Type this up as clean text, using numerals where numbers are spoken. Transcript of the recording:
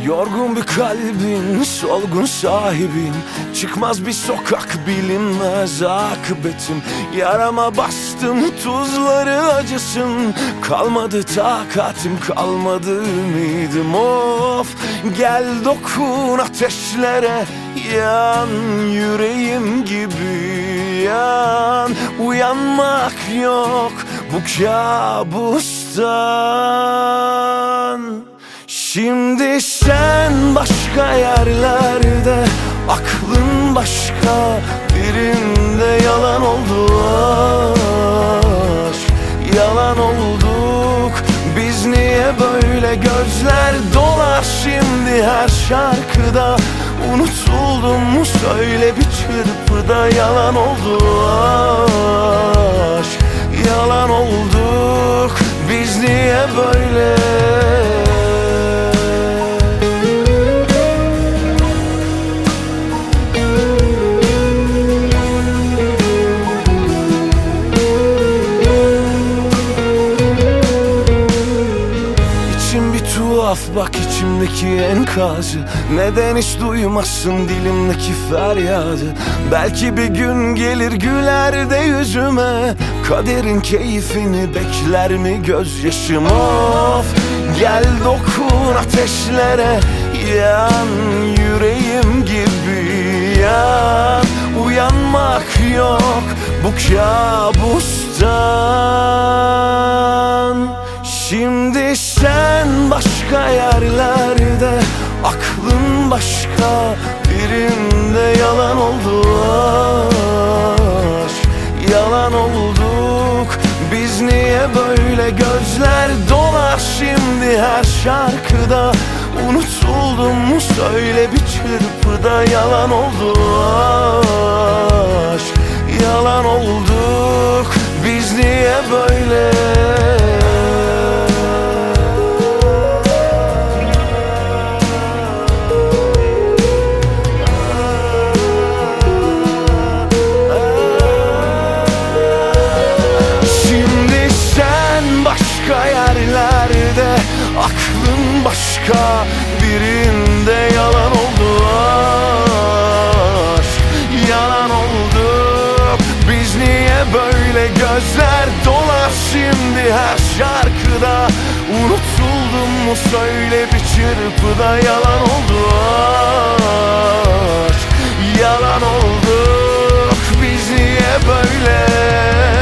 Yorgun bir kalbin, solgun sahibim. Çıkmaz bir sokak bilinmez akıbetim. Yarama bastım tuzları acısın. Kalmadı takatim, kalmadı ümidim. Of, gel dokun ateşlere. Yan yüreğim gibi yan. Uyanmak yok bu kabustan. Şimdi sen başka yerlerde, aklın başka birinde. Yalan oldu aşk, yalan olduk. Biz niye böyle, gözler dolar şimdi her şarkıda. Unutuldum mu söyle bir çırpıda. Yalan oldu aşk, yalan olduk. Biz niye böyle? Bak içimdeki enkazı, neden hiç duymazsın dilimdeki feryadı? Belki bir gün gelir güler de yüzüme. Kaderin keyfini bekler mi gözyaşım? Of, gel dokun ateşlere. Yan yüreğim gibi yan. Uyanmak yok bu kabustan. Şimdi sen başka yerlerde, aklın başka birinde. Yalan oldu aşk, yalan olduk. Biz niye böyle, gözler dolar şimdi her şarkıda. Unutuldum mu söyle bir çırpıda. Yalan oldu aşk, yalan olduk. Biz niye böyle? Başka yerlerde, aklın başka birinde. Yalan oldu aşk, yalan olduk. Biz niye böyle, gözler dolar şimdi her şarkıda. Unutuldum mu söyle bir çırpıda. Yalan oldu aşk, yalan olduk. Biz niye böyle?